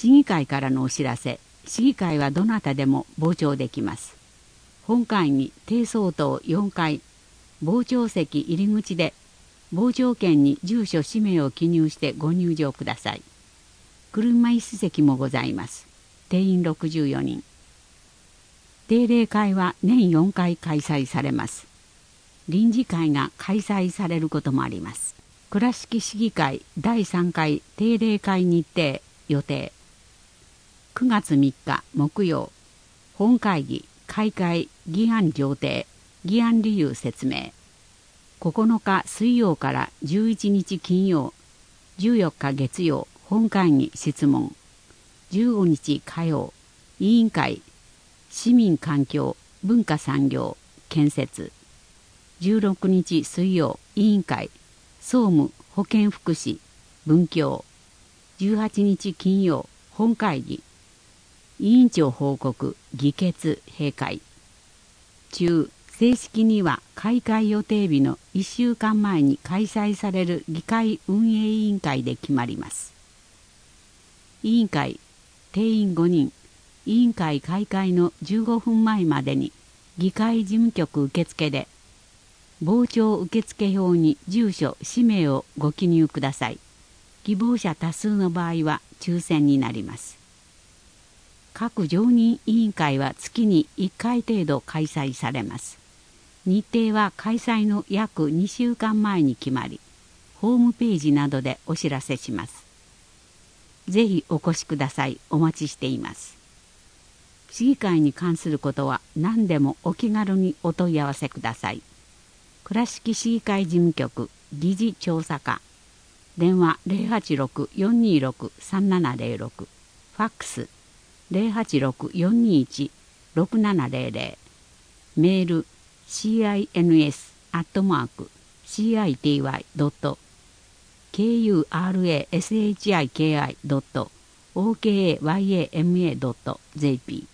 市議会からのお知らせ。市議会はどなたでも傍聴できます。本会議低層棟4階傍聴席入り口で傍聴券に住所氏名を記入してご入場ください。車椅子席もございます。定員64人。定例会は年4回開催されます。臨時会が開催されることもあります。倉敷市議会第3回定例会日程予定。9月3日木曜、本会議開会議案上呈、議案理由説明。9日水曜から11日金曜、14日月曜、本会議質問。15日火曜、委員会市民環境文化産業建設。16日水曜、委員会総務保健福祉文教。18日金曜、本会議委員長報告議決閉会中。正式には開会予定日の1週間前に開催される議会運営委員会で決まります。委員会定員5人。委員会開会の15分前までに議会事務局受付で傍聴受付票に住所氏名をご記入ください。希望者多数の場合は抽選になります。各常任委員会は月に1回程度開催されます。日程は開催の約2週間前に決まり、ホームページなどでお知らせします。ぜひお越しください。お待ちしています。市議会に関することは何でもお気軽にお問い合わせください。倉敷市議会事務局議事調査課。電話 086-426-3706。ファックス 086-421-6700。メール cins@city.kurashiki.okayama.jp